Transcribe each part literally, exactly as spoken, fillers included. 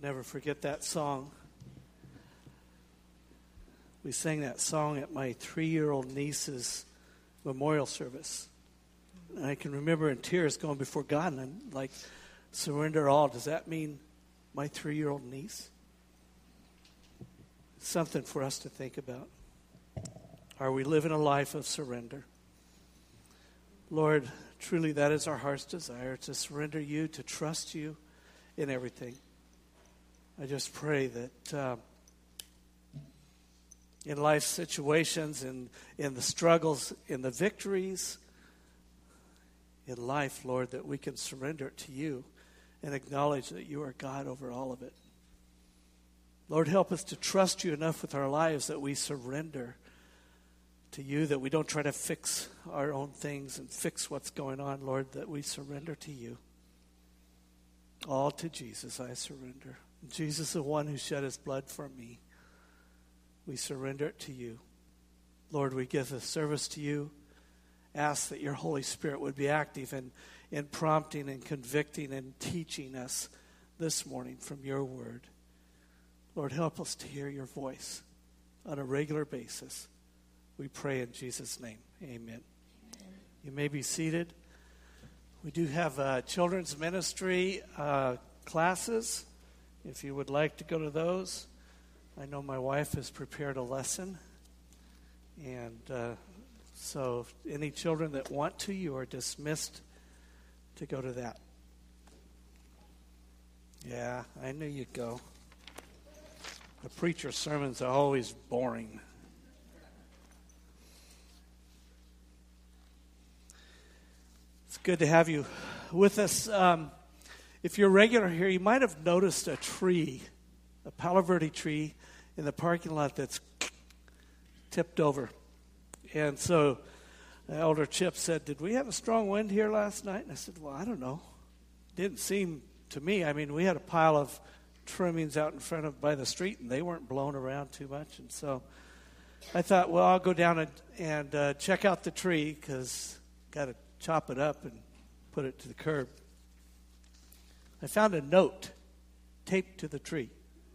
never forget that song. We sang that song at my three-year-old niece's memorial service. And I can remember in tears going before God, and I'm like, surrender all. Does that mean my three-year-old niece? Something for us to think about. Are we living a life of surrender? Lord, truly that is our heart's desire, to surrender you, to trust you in everything. I just pray that uh, in life situations, in, in the struggles, in the victories, in life, Lord, that we can surrender it to you and acknowledge that you are God over all of it. Lord, help us to trust you enough with our lives that we surrender to you, that we don't try to fix our own things and fix what's going on, Lord, that we surrender to you. All to Jesus I surrender. Jesus, the one who shed his blood for me, we surrender it to you. Lord, we give the service to you. Ask that your Holy Spirit would be active in, in prompting and convicting and teaching us this morning from your word. Lord, help us to hear your voice on a regular basis. We pray in Jesus' name. Amen. Amen. You may be seated. We do have uh, children's ministry uh, classes. If you would like to go to those, I know my wife has prepared a lesson. And uh, so any children that want to, you are dismissed to go to that. Yeah, I knew you'd go. The preacher's sermons are always boring. It's good to have you with us. Um, if you're regular here, you might have noticed a tree, a Palo Verde tree in the parking lot that's tipped over. And so Elder Chip said, did we have a strong wind here last night? And I said, well, I don't know. Didn't seem to me. I mean, we had a pile of trimmings out in front of by the street, and they weren't blown around too much. And so I thought, well, I'll go down and, and uh, check out the tree because got to chop it up and put it to the curb. I found a note taped to the tree.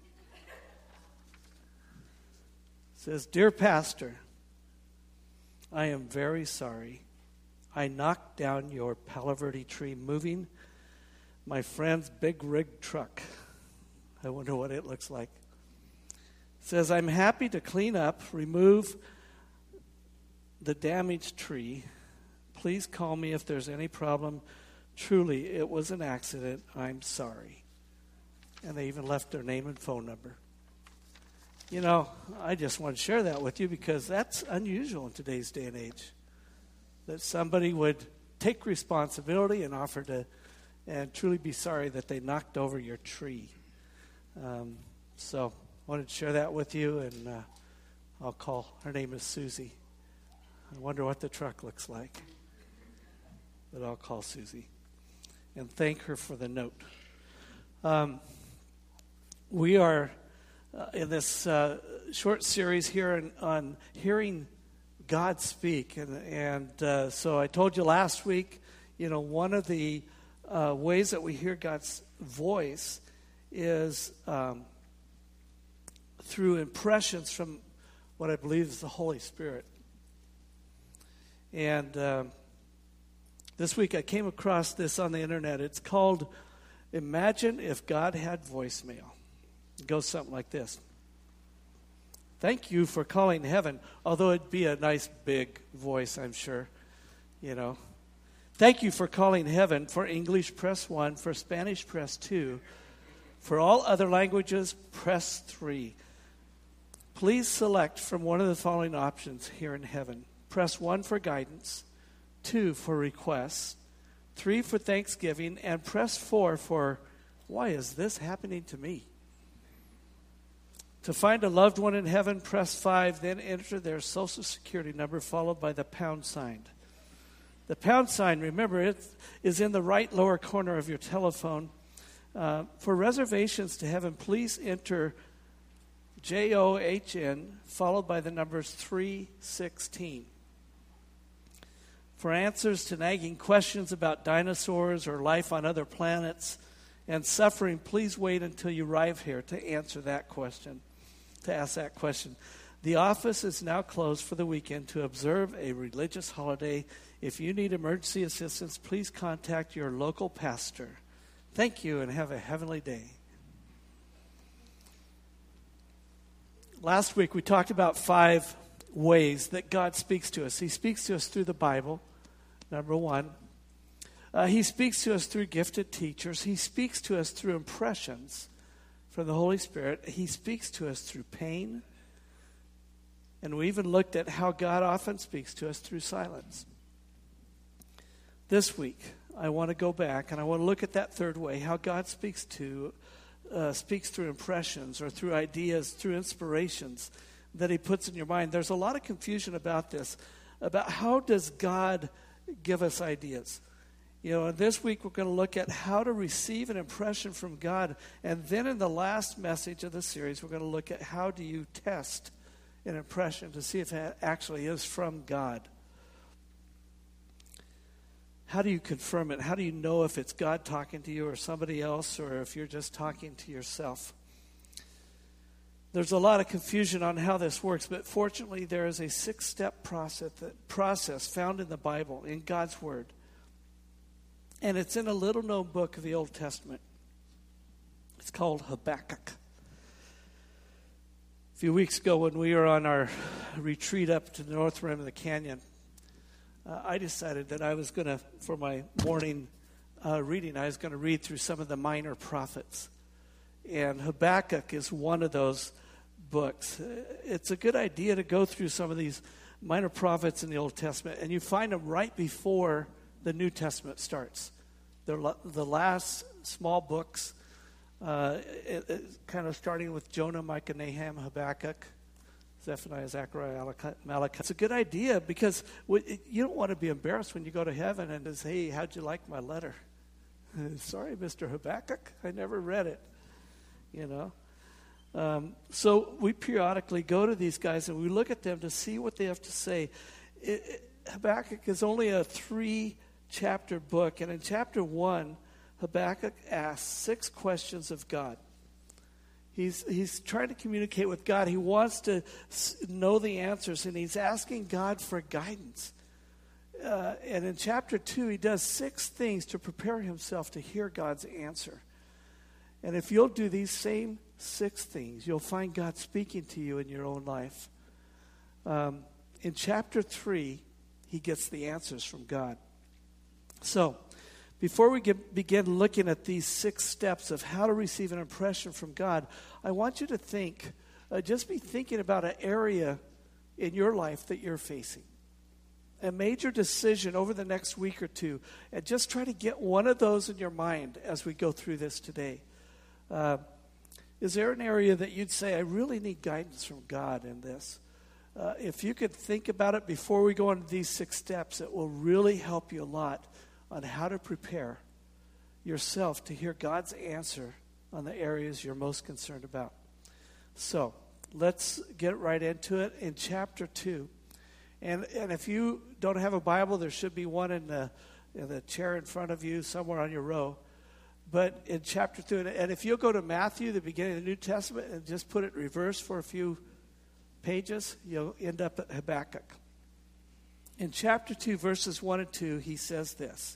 It says, Dear Pastor, I am very sorry. I knocked down your Palo Verde tree moving my friend's big rig truck. I wonder what it looks like. It says, I'm happy to clean up, remove the damaged tree. Please call me if there's any problem. Truly, it was an accident. I'm sorry. And they even left their name and phone number. You know, I just want to share that with you because that's unusual in today's day and age. That somebody would take responsibility and offer to, and truly be sorry that they knocked over your tree. Um, so I wanted to share that with you, and uh, I'll call, her name is Susie. I wonder what the truck looks like. But I'll call Susie and thank her for the note. Um, we are uh, in this uh, short series here on, on hearing God speak. And, and uh, so I told you last week, you know, one of the uh, ways that we hear God's voice is um, through impressions from what I believe is the Holy Spirit. And uh, this week I came across this on the internet. It's called Imagine If God Had Voicemail. It goes something like this. Thank you for calling heaven, although it'd be a nice big voice, I'm sure, you know. Thank you for calling heaven. For English, press one. For Spanish, press two. For all other languages, press three. Please select from one of the following options here in heaven. Press one for guidance, two for requests, three for thanksgiving, and press four for, why is this happening to me? To find a loved one in heaven, press five, then enter their social security number followed by the pound sign. The pound sign, remember, it is in the right lower corner of your telephone. Uh, for reservations to heaven, please enter J O H N followed by the numbers three sixteen. For answers to nagging questions about dinosaurs or life on other planets and suffering, please wait until you arrive here to answer that question, to ask that question. The office is now closed for the weekend to observe a religious holiday. If you need emergency assistance, please contact your local pastor. Thank you, and have a heavenly day. Last week we talked about five ways that God speaks to us. He speaks to us through the Bible, number one. Uh, he speaks to us through gifted teachers. He speaks to us through impressions from the Holy Spirit. He speaks to us through pain. And we even looked at how God often speaks to us through silence. This week, I want to go back and I want to look at that third way, how God speaks to, uh, speaks through impressions or through ideas, through inspirations that he puts in your mind. There's a lot of confusion about this, about how does God give us ideas. You know, and this week we're going to look at how to receive an impression from God. And then in the last message of the series, we're going to look at how do you test an impression to see if it actually is from God. How do you confirm it? How do you know if it's God talking to you or somebody else, or if you're just talking to yourself? There's a lot of confusion on how this works, but fortunately there is a six-step process, process found in the Bible, in God's Word. And it's in a little-known book of the Old Testament. It's called Habakkuk. A few weeks ago when we were on our retreat up to the north rim of the canyon, uh, I decided that I was going to, for my morning uh, reading, I was going to read through some of the minor prophets. And Habakkuk is one of those books. It's a good idea to go through some of these minor prophets in the Old Testament, and you find them right before the New Testament starts. They're the last small books, uh, it, it, kind of starting with Jonah, Micah, Nahum, Habakkuk, Zephaniah, Zechariah, Malachi. It's a good idea because you don't want to be embarrassed when you go to heaven and say, hey, how'd you like my letter? Sorry, Mister Habakkuk, I never read it. You know? Um, so we periodically go to these guys and we look at them to see what they have to say. It, it, Habakkuk is only a three-chapter book, and in chapter one, Habakkuk asks six questions of God. He's he's trying to communicate with God. He wants to know the answers, and he's asking God for guidance. Uh, and in chapter two, he does six things to prepare himself to hear God's answer. And if you'll do these same six things, you'll find God speaking to you in your own life. Um, in chapter three, he gets the answers from God. So, before we get, begin looking at these six steps of how to receive an impression from God, I want you to think, uh, just be thinking about an area in your life that you're facing. A major decision over the next week or two, and just try to get one of those in your mind as we go through this today. Uh, is there an area that you'd say, I really need guidance from God in this? Uh, if you could think about it before we go into these six steps, it will really help you a lot on how to prepare yourself to hear God's answer on the areas you're most concerned about. So, let's get right into it in chapter two. And and if you don't have a Bible, there should be one in the, in the chair in front of you, somewhere on your row. But in chapter two, and if you'll go to Matthew, the beginning of the New Testament, and just put it reverse for a few pages, you'll end up at Habakkuk. In chapter two, verses one and two, he says this,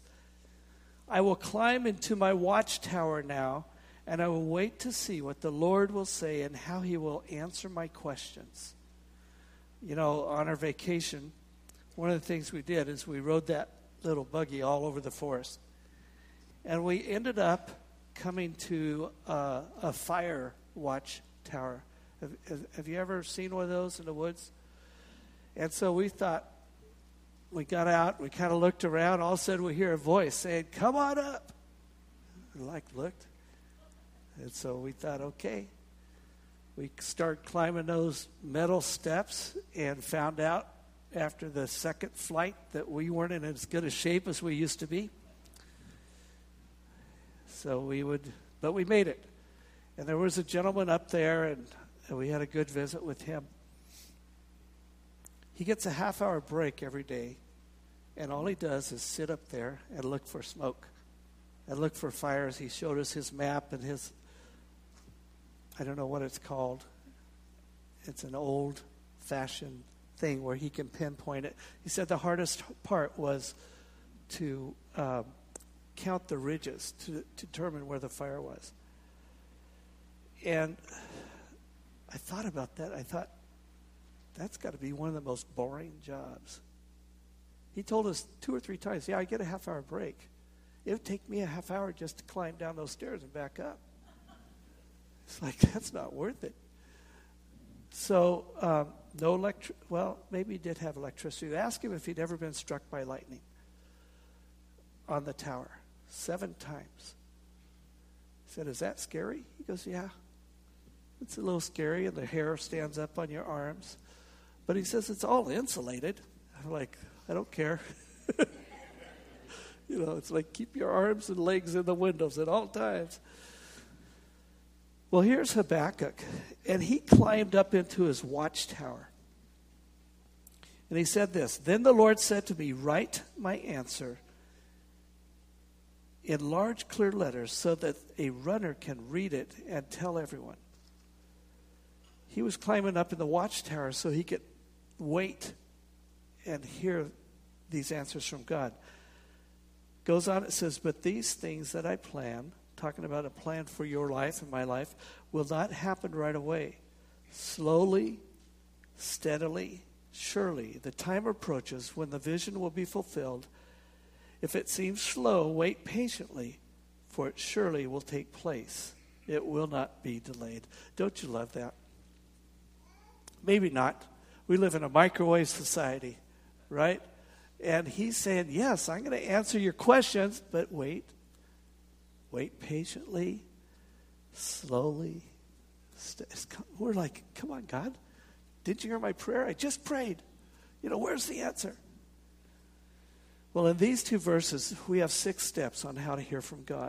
I will climb into my watchtower now, and I will wait to see what the Lord will say and how he will answer my questions. You know, on our vacation, one of the things we did is we rode that little buggy all over the forest. And we ended up coming to uh, a fire watch tower. Have, have, have you ever seen one of those in the woods? And so we thought, we got out, we kind of looked around, all of a sudden we hear a voice saying, come on up. And like looked. And so we thought, okay. We started climbing those metal steps and found out after the second flight that we weren't in as good a shape as we used to be. So we would, but we made it. And there was a gentleman up there, and, and we had a good visit with him. He gets a half-hour break every day, and all he does is sit up there and look for smoke. and look for fires. He showed us his map and his, I don't know what it's called. It's an old-fashioned thing where he can pinpoint it. He said the hardest part was to um, count the ridges to, to determine where the fire was. And I thought about that. I thought, that's got to be one of the most boring jobs. He told us two or three times, yeah, I get a half-hour break. It would take me a half hour just to climb down those stairs and back up. It's like, that's not worth it. So, um, no electric, well, maybe he did have electricity. Ask him if he'd ever been struck by lightning on the tower. Seven times. He said, is that scary? He goes, yeah. It's a little scary, and the hair stands up on your arms. But he says, it's all insulated. I'm like, I don't care. You know, it's like keep your arms and legs in the windows at all times. Well, here's Habakkuk, and he climbed up into his watchtower. And he said this, then the Lord said to me, write my answer in large, clear letters so that a runner can read it and tell everyone. He was climbing up in the watchtower so he could wait and hear these answers from God. Goes on, it says, but these things that I plan, talking about a plan for your life and my life, will not happen right away. Slowly, steadily, surely, the time approaches when the vision will be fulfilled. If it seems slow, wait patiently, for it surely will take place. It will not be delayed. Don't you love that? Maybe not. We live in a microwave society, right? And he's saying, yes, I'm going to answer your questions, but wait. Wait patiently, slowly. We're like, come on, God. Did you hear my prayer? I just prayed. You know, where's the answer? Well, in these two verses, we have six steps on how to hear from God.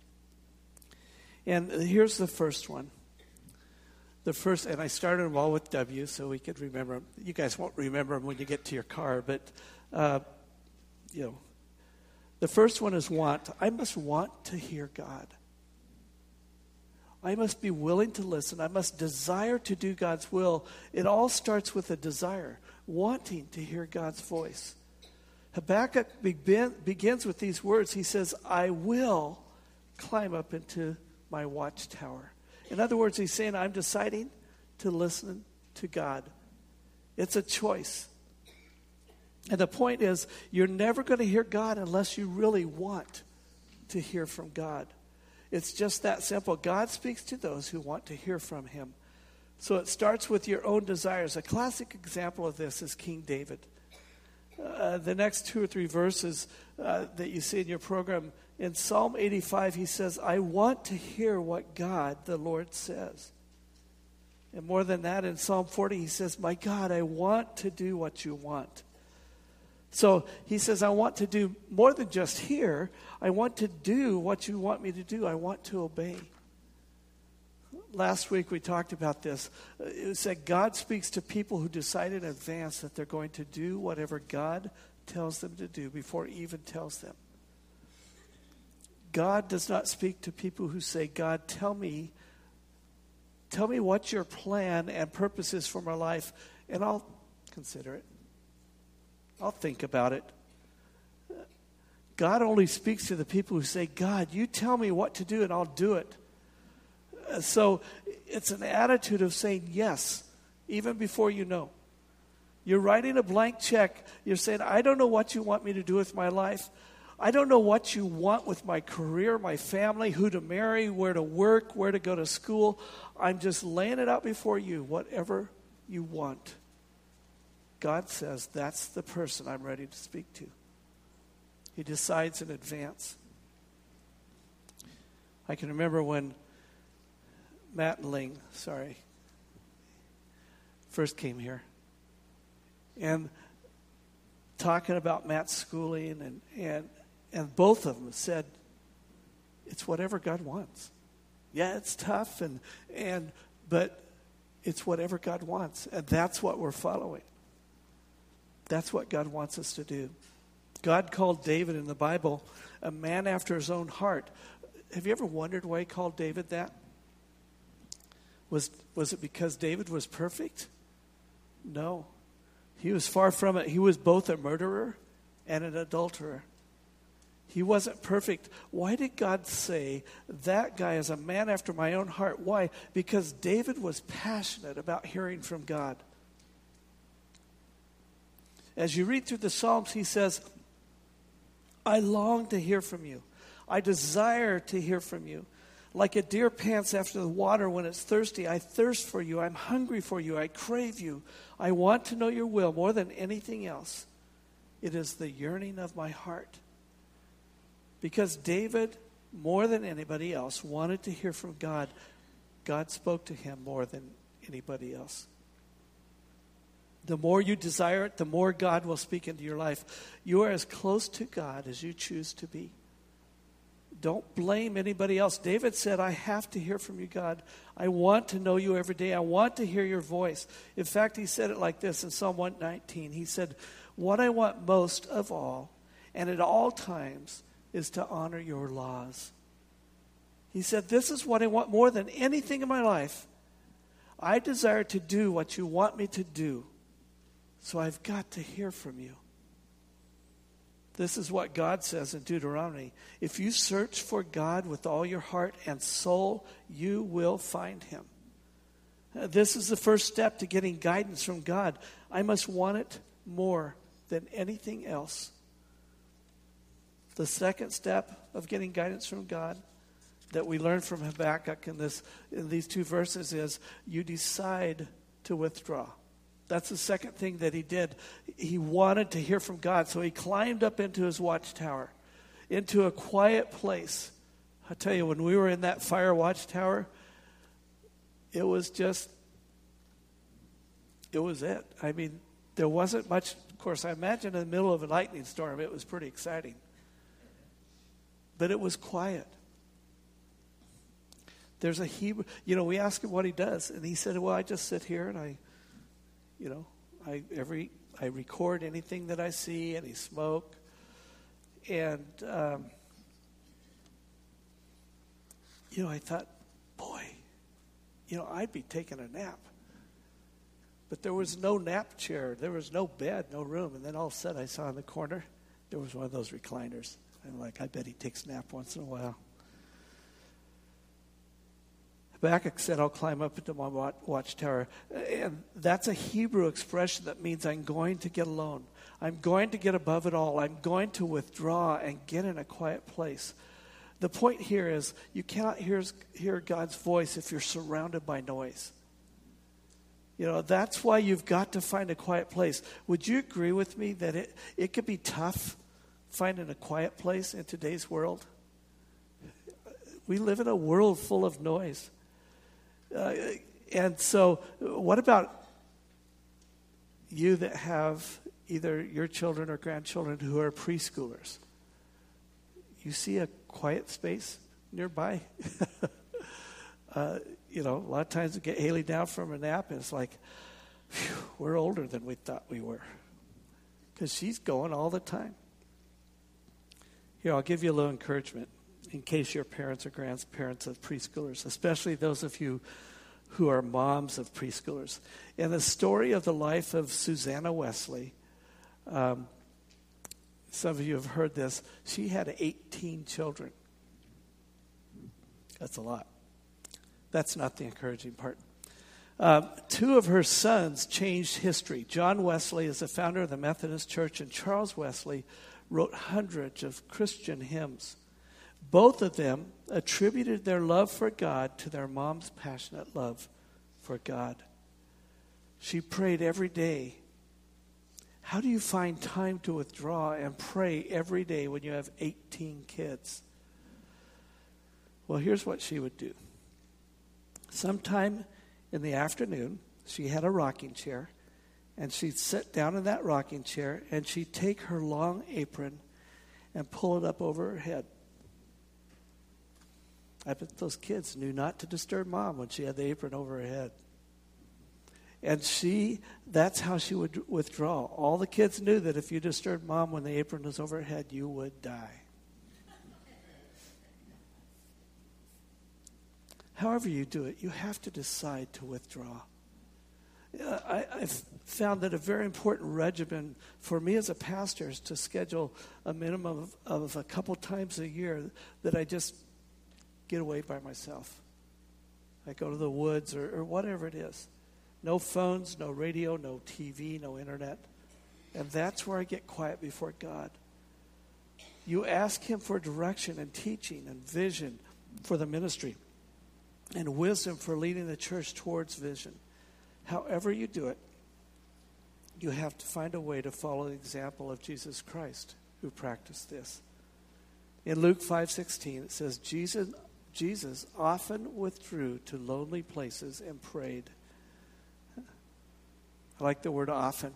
And here's the first one. The first, and I started them all with W so we could remember them. You guys won't remember them when you get to your car, but, uh, you know. The first one is want. I must want to hear God. I must be willing to listen. I must desire to do God's will. It all starts with a desire, wanting to hear God's voice. Habakkuk begin, begins with these words. He says, I will climb up into my watchtower. In other words, he's saying, I'm deciding to listen to God. It's a choice. And the point is, you're never going to hear God unless you really want to hear from God. It's just that simple. God speaks to those who want to hear from him. So it starts with your own desires. A classic example of this is King David. Uh, the next two or three verses uh, that you see in your program, in Psalm eighty-five, he says, I want to hear what God, the Lord, says. And more than that, in Psalm forty, he says, my God, I want to do what you want. So he says, I want to do more than just hear. I want to do what you want me to do. I want to obey. Last week we talked about this. It said God speaks to people who decide in advance that they're going to do whatever God tells them to do before he even tells them. God does not speak to people who say, God, tell me, tell me what your plan and purpose is for my life, and I'll consider it. I'll think about it. God only speaks to the people who say, God, you tell me what to do and I'll do it. So it's an attitude of saying yes, even before you know. You're writing a blank check. You're saying, I don't know what you want me to do with my life. I don't know what you want with my career, my family, who to marry, where to work, where to go to school. I'm just laying it out before you, whatever you want. God says, that's the person I'm ready to speak to. He decides in advance. I can remember when Matt and Ling, sorry, first came here. And talking about Matt's schooling, and, and, and both of them said, it's whatever God wants. Yeah, it's tough, and and but it's whatever God wants. And that's what we're following. That's what God wants us to do. God called David in the Bible a man after his own heart. Have you ever wondered why he called David that? Was, was it because David was perfect? No. He was far from it. He was both a murderer and an adulterer. He wasn't perfect. Why did God say that guy is a man after my own heart? Why? Because David was passionate about hearing from God. As you read through the Psalms, he says, I long to hear from you. I desire to hear from you. Like a deer pants after the water when it's thirsty, I thirst for you. I'm hungry for you. I crave you. I want to know your will more than anything else. It is the yearning of my heart. Because David, more than anybody else, wanted to hear from God, God spoke to him more than anybody else. The more you desire it, the more God will speak into your life. You are as close to God as you choose to be. Don't blame anybody else. David said, I have to hear from you, God. I want to know you every day. I want to hear your voice. In fact, he said it like this in Psalm one nineteen. He said, what I want most of all, and at all times, is to honor your laws. He said, this is what I want more than anything in my life. I desire to do what you want me to do. So I've got to hear from you. This is what God says in Deuteronomy. If you search for God with all your heart and soul, you will find him. This is the first step to getting guidance from God. I must want it more than anything else. The second step of getting guidance from God that we learn from Habakkuk in, this, in these two verses is you decide to withdraw. That's the second thing that he did. He wanted to hear from God, so he climbed up into his watchtower, into a quiet place. I tell you, when we were in that fire watchtower, it was just, it was it. I mean, there wasn't much. Of course, I imagine in the middle of a lightning storm, it was pretty exciting. But it was quiet. There's a Hebrew, you know, we asked him what he does, and he said, well, I just sit here and I, you know, I every I record anything that I see, any smoke, and um, you know, I thought, boy, you know, I'd be taking a nap, but there was no nap chair, there was no bed, no room, and then all of a sudden I saw in the corner there was one of those recliners. I'm like, I bet he takes a nap once in a while. Habakkuk said, I'll climb up into my watchtower. And that's a Hebrew expression that means I'm going to get alone. I'm going to get above it all. I'm going to withdraw and get in a quiet place. The point here is you cannot hear, hear God's voice if you're surrounded by noise. You know, that's why you've got to find a quiet place. Would you agree with me that it, it could be tough finding a quiet place in today's world? We live in a world full of noise. Uh, and so what about you that have either your children or grandchildren who are preschoolers? You see a quiet space nearby? uh, you know, a lot of times we get Haley down from a nap and it's like, phew, we're older than we thought we were. Because she's going all the time. Here, I'll give you a little encouragement in case your parents or grandparents of preschoolers, especially those of you who are moms of preschoolers. In the story of the life of Susanna Wesley, um, some of you have heard this, she had eighteen children. That's a lot. That's not the encouraging part. Um, two of her sons changed history. John Wesley is the founder of the Methodist Church, and Charles Wesley wrote hundreds of Christian hymns. Both of them attributed their love for God to their mom's passionate love for God. She prayed every day. How do you find time to withdraw and pray every day when you have eighteen kids? Well, here's what she would do. Sometime in the afternoon, she had a rocking chair, and she'd sit down in that rocking chair, and she'd take her long apron and pull it up over her head. I bet those kids knew not to disturb mom when she had the apron over her head. And she, that's how she would withdraw. All the kids knew that if you disturbed mom when the apron was over her head, you would die. however you do it, you have to decide to withdraw. Uh, I, I've found that a very important regimen for me as a pastor is to schedule a minimum of, of a couple times a year that I just get away by myself. I go to the woods or, or whatever it is. No phones, no radio, no T V, no internet. And that's where I get quiet before God. You ask him for direction and teaching and vision for the ministry and wisdom for leading the church towards vision. However you do it, you have to find a way to follow the example of Jesus Christ, who practiced this. In Luke five sixteen, it says, Jesus, Jesus often withdrew to lonely places and prayed. I like the word often.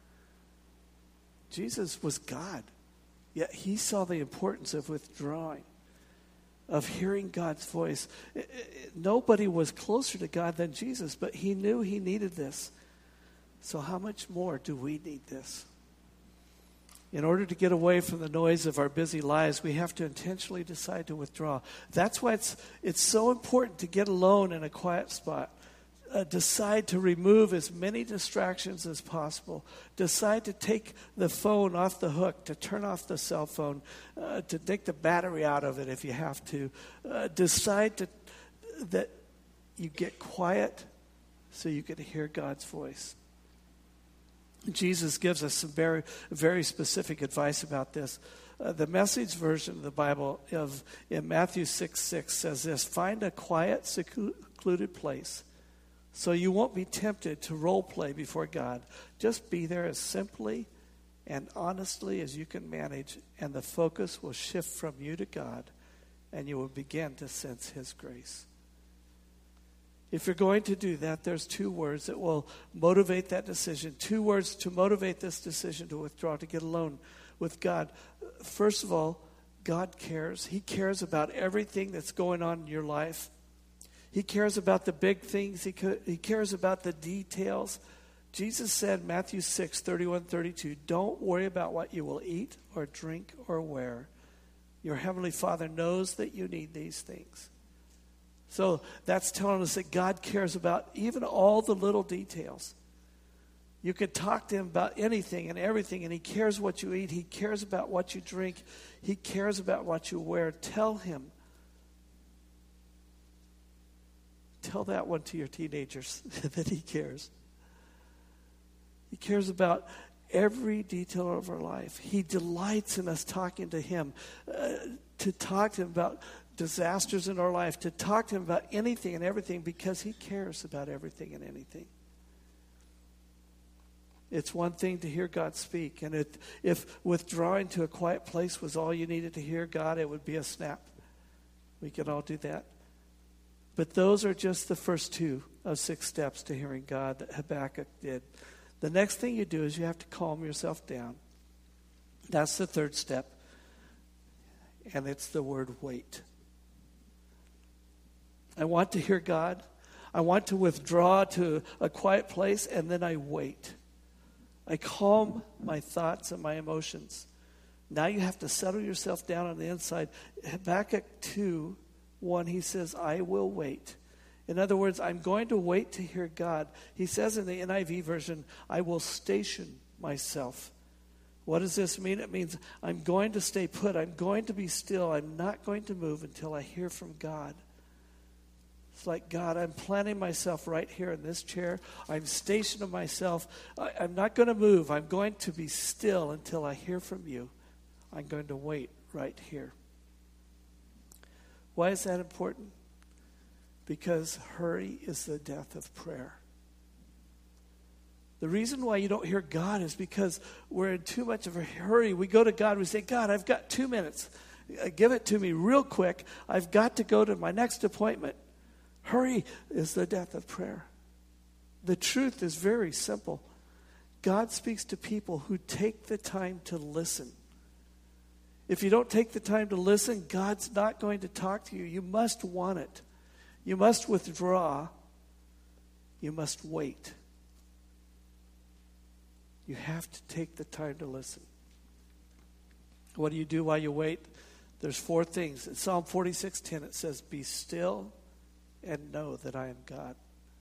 Jesus was God, yet he saw the importance of withdrawing, of hearing God's voice. It, it, nobody was closer to God than Jesus, but he knew he needed this. So how much more do we need this? In order to get away from the noise of our busy lives, we have to intentionally decide to withdraw. That's why it's it's so important to get alone in a quiet spot. Uh, decide to remove as many distractions as possible. Decide to take the phone off the hook, to turn off the cell phone, uh, to take the battery out of it if you have to. Uh, decide to, that you get quiet so you can hear God's voice. Jesus gives us some very, very specific advice about this. Uh, the Message version of the Bible of in Matthew six six says this: find a quiet, secluded place so you won't be tempted to role play before God. Just be there as simply and honestly as you can manage, and the focus will shift from you to God, and you will begin to sense his grace. If you're going to do that, there's two words that will motivate that decision. Two words to motivate this decision to withdraw, to get alone with God. First of all, God cares. He cares about everything that's going on in your life. He cares about the big things. He, he cares about the details. Jesus said, Matthew six, thirty-one, thirty-two, don't worry about what you will eat or drink or wear. Your heavenly Father knows that you need these things. So that's telling us that God cares about even all the little details. You can talk to him about anything and everything, and he cares what you eat. He cares about what you drink. He cares about what you wear. Tell him. Tell that one to your teenagers that he cares. He cares about every detail of our life. He delights in us talking to him, uh, to talk to him about disasters in our life, to talk to him about anything and everything, because he cares about everything and anything. It's one thing to hear God speak, and it, if withdrawing to a quiet place was all you needed to hear God, it would be a snap. We could all do that. But those are just the first two of six steps to hearing God that Habakkuk did. The next thing you do is you have to calm yourself down. That's the third step. And it's the word wait. I want to hear God. I want to withdraw to a quiet place, and then I wait. I calm my thoughts and my emotions. Now you have to settle yourself down on the inside. Habakkuk two, one, he says, I will wait. In other words, I'm going to wait to hear God. He says in the N I V version, I will station myself. What does this mean? It means I'm going to stay put. I'm going to be still. I'm not going to move until I hear from God. It's like, God, I'm planting myself right here in this chair. I'm stationing myself. I, I'm not going to move. I'm going to be still until I hear from you. I'm going to wait right here. Why is that important? Because hurry is the death of prayer. The reason why you don't hear God is because we're in too much of a hurry. We go to God, we say, God, I've got two minutes. Give it to me real quick. I've got to go to my next appointment. Hurry is the death of prayer. The truth is very simple. God speaks to people who take the time to listen. If you don't take the time to listen, God's not going to talk to you. You must want it. You must withdraw. You must wait. You have to take the time to listen. What do you do while you wait? There's four things. In Psalm forty-six ten, it says, be still and know that I am God.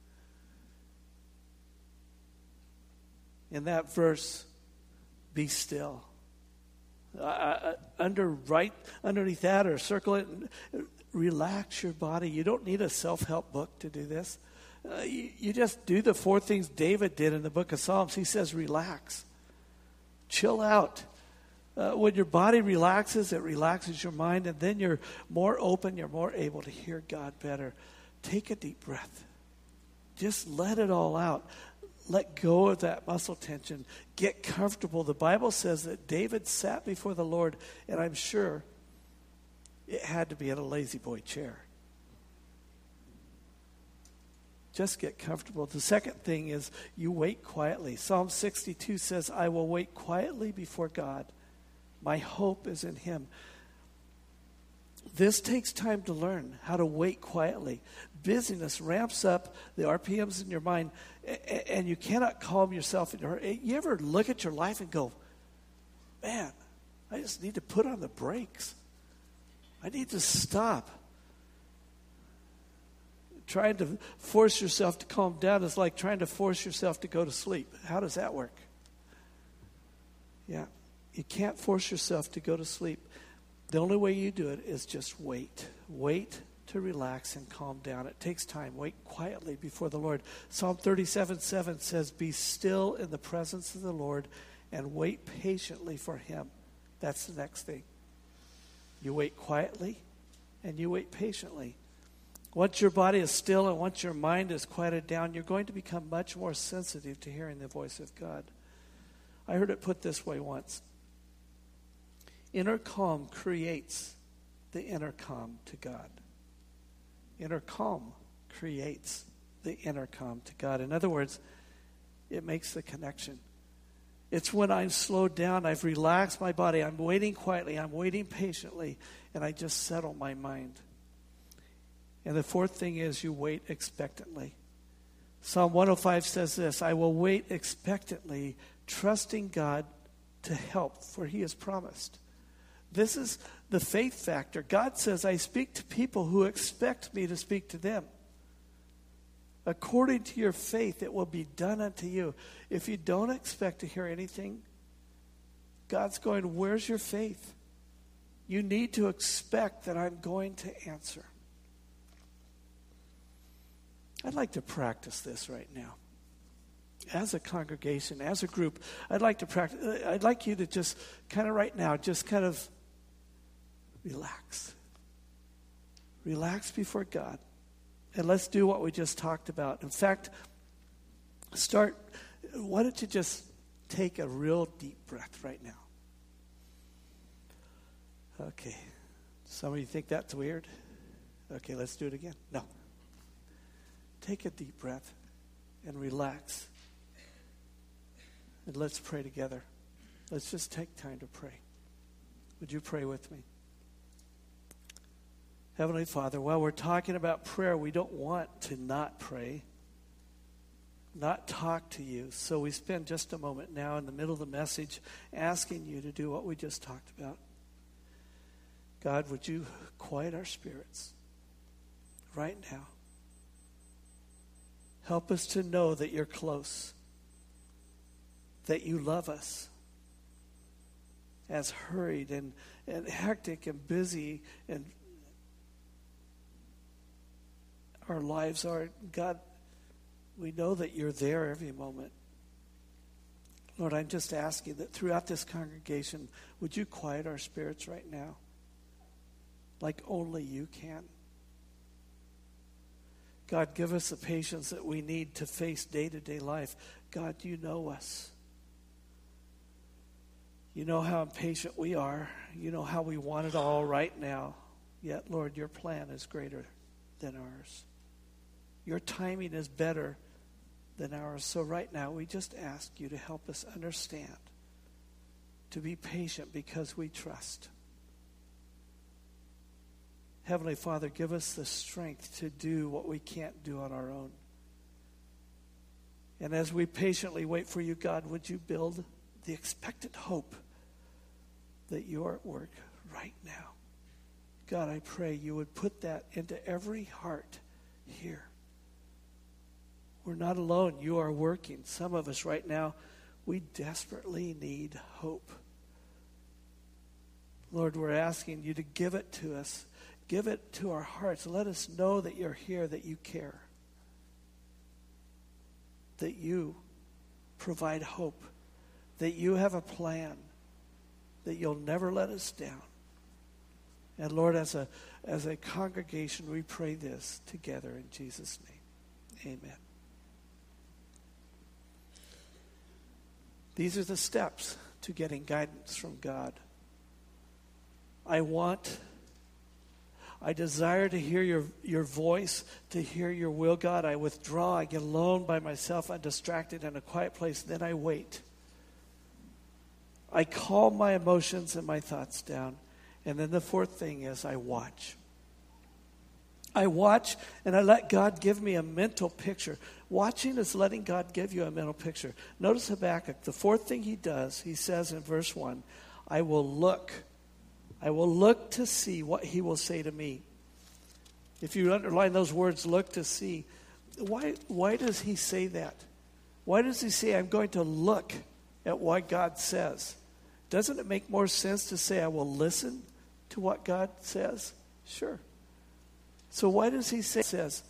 In that verse, be still. Uh, under right underneath that, or circle it, and relax your body. You don't need a self-help book to do this. Uh, you, you just do the four things David did in the book of Psalms. He says, relax. Chill out. Uh, when your body relaxes, it relaxes your mind, and then you're more open, you're more able to hear God better. Take a deep breath. Just let it all out. Let go of that muscle tension. Get comfortable. The Bible says that David sat before the Lord, and I'm sure it had to be in a lazy boy chair. Just get comfortable. The second thing is you wait quietly. Psalm sixty-two says, I will wait quietly before God. My hope is in him. This takes time to learn how to wait quietly. Busyness ramps up the R P Ms in your mind, and you cannot calm yourself. You ever look at your life and go, man, I just need to put on the brakes. I need to stop. Trying to force yourself to calm down is like trying to force yourself to go to sleep. How does that work? Yeah, you can't force yourself to go to sleep. The only way you do it is just wait. Wait to relax and calm down. It takes time. Wait quietly before the Lord. Psalm thirty-seven seven says, be still in the presence of the Lord and wait patiently for him. That's the next thing. You wait quietly and you wait patiently. Once your body is still and once your mind is quieted down, you're going to become much more sensitive to hearing the voice of God. I heard it put this way once. Inner calm creates the inner calm to God. Inner calm creates the inner calm to God. In other words, it makes the connection. It's when I'm slowed down, I've relaxed my body, I'm waiting quietly, I'm waiting patiently, and I just settle my mind. And the fourth thing is you wait expectantly. Psalm one oh five says this, I will wait expectantly, trusting God to help, for he has promised. This is the faith factor. God says, I speak to people who expect me to speak to them. According to your faith, it will be done unto you. If you don't expect to hear anything, God's going, where's your faith? You need to expect that I'm going to answer. I'd like to practice this right now. As a congregation, as a group, I'd like to practice. I'd like you to just kind of right now, just kind of relax. Relax before God. And let's do what we just talked about. In fact, start, why don't you just take a real deep breath right now? Okay. Some of you think that's weird? Okay, let's do it again. No. Take a deep breath and relax. And let's pray together. Let's just take time to pray. Would you pray with me? Heavenly Father, while we're talking about prayer, we don't want to not pray, not talk to you. So we spend just a moment now in the middle of the message asking you to do what we just talked about. God, would you quiet our spirits right now? Help us to know that you're close, that you love us. As hurried and, and hectic and busy and our lives are, God, we know that you're there every moment. Lord, I'm just asking that throughout this congregation, would you quiet our spirits right now like only you can? God, give us the patience that we need to face day-to-day life. God, you know us. You know how impatient we are. You know how we want it all right now. Yet, Lord, your plan is greater than ours. Your timing is better than ours. So right now, we just ask you to help us understand, to be patient because we trust. Heavenly Father, give us the strength to do what we can't do on our own. And as we patiently wait for you, God, would you build the expectant hope that you are at work right now? God, I pray you would put that into every heart here. We're not alone. You are working. Some of us right now, we desperately need hope. Lord, we're asking you to give it to us. Give it to our hearts. Let us know that you're here, that you care. That you provide hope. That you have a plan. That you'll never let us down. And Lord, as a, as a congregation, we pray this together in Jesus' name. Amen. These are the steps to getting guidance from God. I want, I desire to hear your, your voice, to hear your will, God. I withdraw, I get alone by myself, I'm distracted in a quiet place, then I wait. I calm my emotions and my thoughts down. And then the fourth thing is I watch. I watch and I let God give me a mental picture. Watching is letting God give you a mental picture. Notice Habakkuk, the fourth thing he does, he says in verse one, I will look. I will look to see what he will say to me. If you underline those words, look to see, why, why does he say that? Why does he say, I'm going to look at what God says? Doesn't it make more sense to say, I will listen to what God says? Sure. So why does he say says?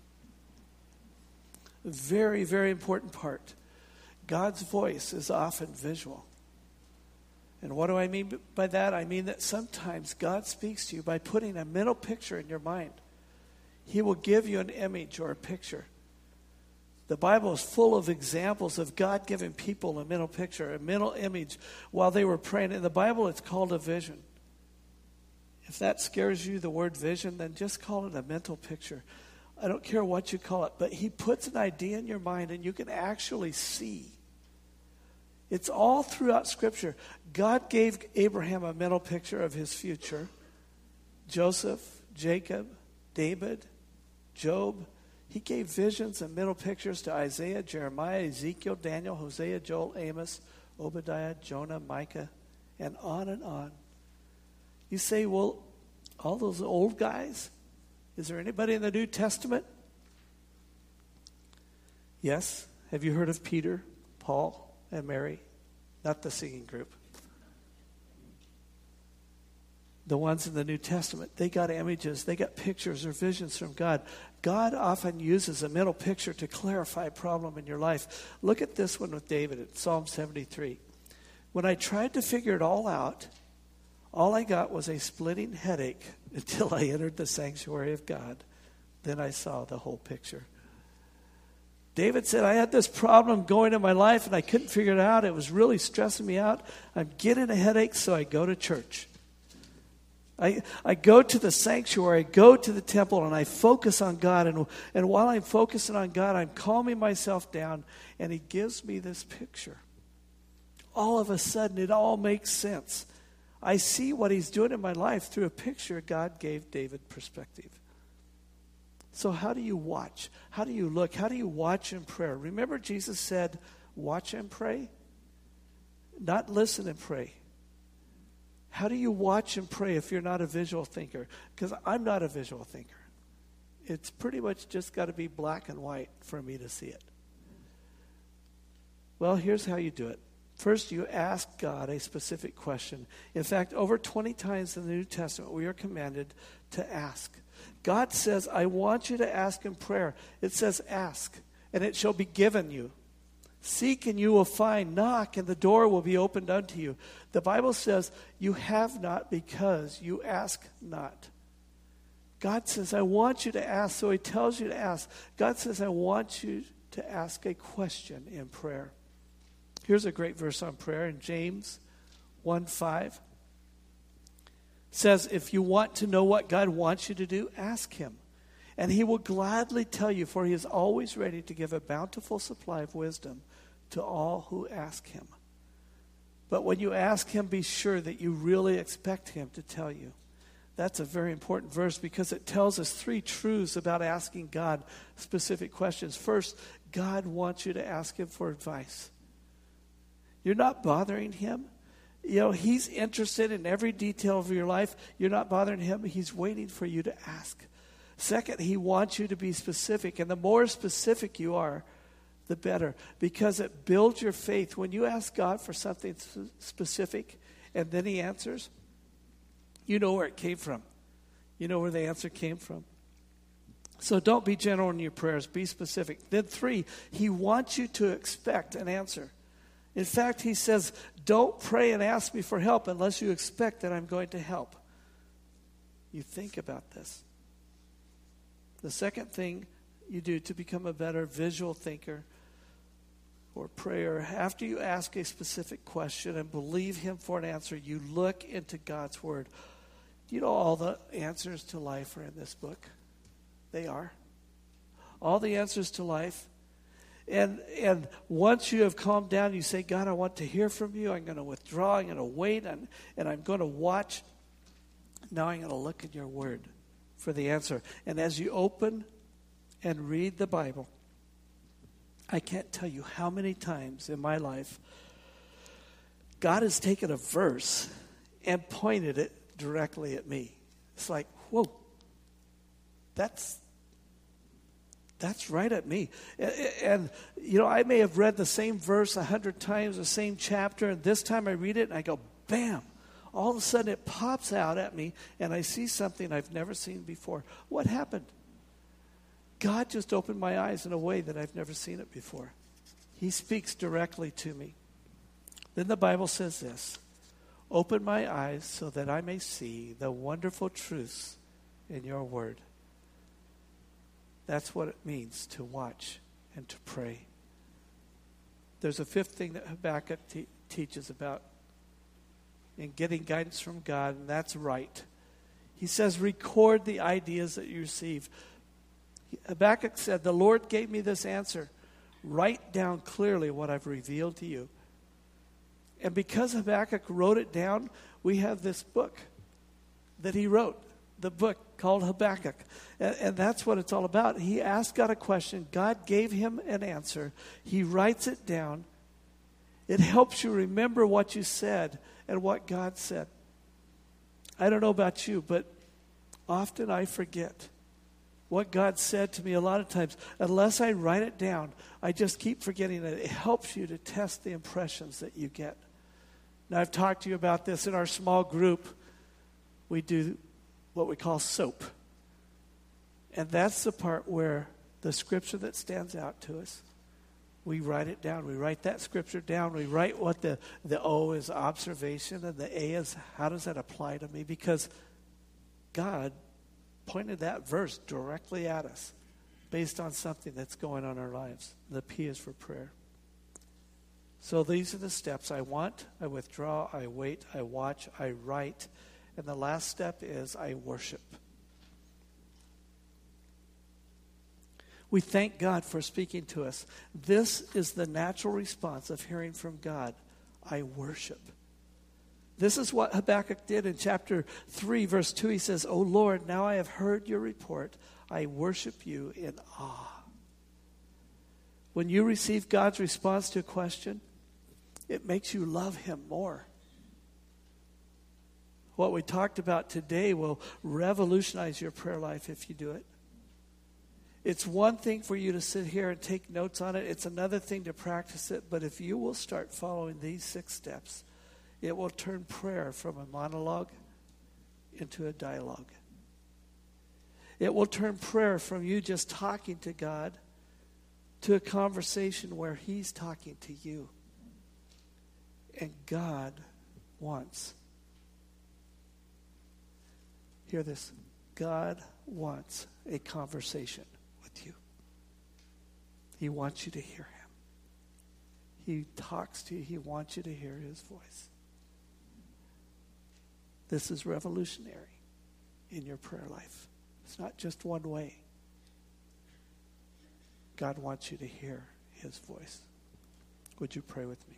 Very, very important part. God's voice is often visual. And what do I mean by that? I mean that sometimes God speaks to you by putting a mental picture in your mind. He will give you an image or a picture. The Bible is full of examples of God giving people a mental picture, a mental image while they were praying. In the Bible, it's called a vision. If that scares you, the word vision, then just call it a mental picture. I don't care what you call it, but he puts an idea in your mind and you can actually see. It's all throughout Scripture. God gave Abraham a mental picture of his future. Joseph, Jacob, David, Job. He gave visions and mental pictures to Isaiah, Jeremiah, Ezekiel, Daniel, Hosea, Joel, Amos, Obadiah, Jonah, Micah, and on and on. You say, well, all those old guys? Is there anybody in the New Testament? Yes. Have you heard of Peter, Paul, and Mary? Not the singing group. The ones in the New Testament, they got images, they got pictures or visions from God. God often uses a mental picture to clarify a problem in your life. Look at this one with David in Psalm seventy-three. When I tried to figure it all out, all I got was a splitting headache until I entered the sanctuary of God. Then I saw the whole picture. David said, I had this problem going in my life and I couldn't figure it out. It was really stressing me out. I'm getting a headache, so I go to church. I, I go to the sanctuary, I go to the temple, and I focus on God. And, and while I'm focusing on God, I'm calming myself down, and he gives me this picture. All of a sudden, it all makes sense. I see what he's doing in my life through a picture God gave David perspective. So how do you watch? How do you look? How do you watch in prayer? Remember Jesus said, watch and pray? Not listen and pray. How do you watch and pray if you're not a visual thinker? Because I'm not a visual thinker. It's pretty much just got to be black and white for me to see it. Well, here's how you do it. First, you ask God a specific question. In fact, over twenty times in the New Testament, we are commanded to ask. God says, I want you to ask in prayer. It says, ask, and it shall be given you. Seek and you will find. Knock and the door will be opened unto you. The Bible says you have not because you ask not. God says, I want you to ask, so he tells you to ask. God says, I want you to ask a question in prayer. Here's a great verse on prayer in James one five. It says, if you want to know what God wants you to do, ask him. And he will gladly tell you, for he is always ready to give a bountiful supply of wisdom to all who ask him. But when you ask him, be sure that you really expect him to tell you. That's a very important verse because it tells us three truths about asking God specific questions. First, God wants you to ask him for advice. You're not bothering him. You know, he's interested in every detail of your life. You're not bothering him. He's waiting for you to ask. Second, he wants you to be specific. And the more specific you are, the better. Because it builds your faith. When you ask God for something specific and then he answers, you know where it came from. You know where the answer came from. So don't be general in your prayers. Be specific. Then three, he wants you to expect an answer. In fact, he says, don't pray and ask me for help unless you expect that I'm going to help. You think about this. The second thing you do to become a better visual thinker or prayer, after you ask a specific question and believe him for an answer, you look into God's word. You know all the answers to life are in this book. They are. All the answers to life. And and once you have calmed down, you say, God, I want to hear from you. I'm going to withdraw. I'm going to wait. And, and I'm going to watch. Now I'm going to look in your word for the answer. And as you open and read the Bible, I can't tell you how many times in my life God has taken a verse and pointed it directly at me. It's like, whoa, that's That's right at me. And, and, you know, I may have read the same verse a hundred times, the same chapter, and this time I read it and I go, bam. All of a sudden it pops out at me and I see something I've never seen before. What happened? God just opened my eyes in a way that I've never seen it before. He speaks directly to me. Then the Bible says this, open my eyes so that I may see the wonderful truths in your word. That's what it means to watch and to pray. There's a fifth thing that Habakkuk te- teaches about in getting guidance from God, and that's right. He says, record the ideas that you receive. Habakkuk said, the Lord gave me this answer. Write down clearly what I've revealed to you. And because Habakkuk wrote it down, we have this book that he wrote. The book called Habakkuk. And, and that's what it's all about. He asked God a question. God gave him an answer. He writes it down. It helps you remember what you said and what God said. I don't know about you, but often I forget what God said to me a lot of times. Unless I write it down, I just keep forgetting it. It helps you to test the impressions that you get. Now, I've talked to you about this in our small group. We do what we call SOAP. And that's the part where the scripture that stands out to us, we write it down. We write that scripture down. We write what the, the O is observation and the A is how does that apply to me? Because God pointed that verse directly at us based on something that's going on in our lives. The P is for prayer. So these are the steps. I want, I withdraw, I wait, I watch, I write. And the last step is I worship. We thank God for speaking to us. This is the natural response of hearing from God. I worship. This is what Habakkuk did in chapter three, verse two. He says, O Lord, now I have heard your report. I worship you in awe. When you receive God's response to a question, it makes you love him more. What we talked about today will revolutionize your prayer life if you do it. It's one thing for you to sit here and take notes on it. It's another thing to practice it. But if you will start following these six steps, it will turn prayer from a monologue into a dialogue. It will turn prayer from you just talking to God to a conversation where he's talking to you. And God wants, hear this, God wants a conversation with you. He wants you to hear him. He talks to you. He wants you to hear his voice. This is revolutionary in your prayer life. It's not just one way. God wants you to hear his voice. Would you pray with me?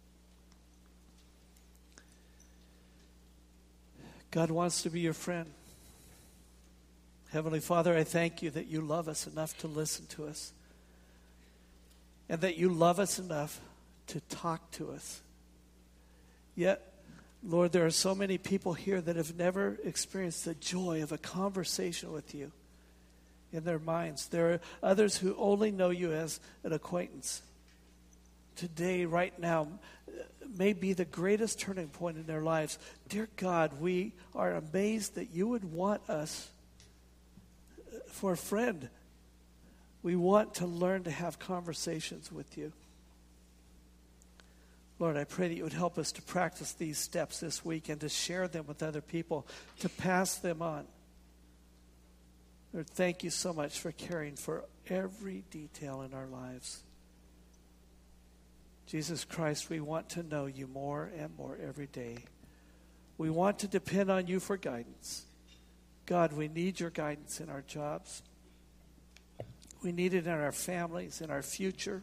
God wants to be your friend. Heavenly Father, I thank you that you love us enough to listen to us. And that you love us enough to talk to us. Yet, Lord, there are so many people here that have never experienced the joy of a conversation with you. in their minds. There are others who only know you as an acquaintance. Today, right now, may be the greatest turning point in their lives. Dear God, we are amazed that you would want us for a friend. We want to learn to have conversations with you. Lord, I pray that you would help us to practice these steps this week and to share them with other people, to pass them on. Lord, thank you so much for caring for every detail in our lives. Jesus Christ, we want to know you more and more every day. We want to depend on you for guidance. God, we need your guidance in our jobs. We need it in our families, in our future.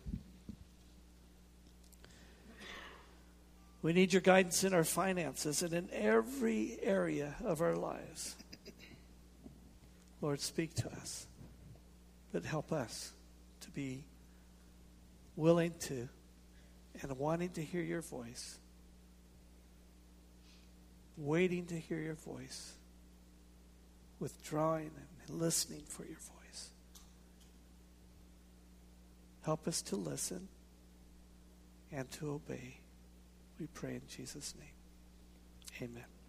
We need your guidance in our finances and in every area of our lives. Lord, speak to us, but help us to be willing to and wanting to hear your voice, waiting to hear your voice, withdrawing and listening for your voice. Help us to listen and to obey. We pray in Jesus' name. Amen.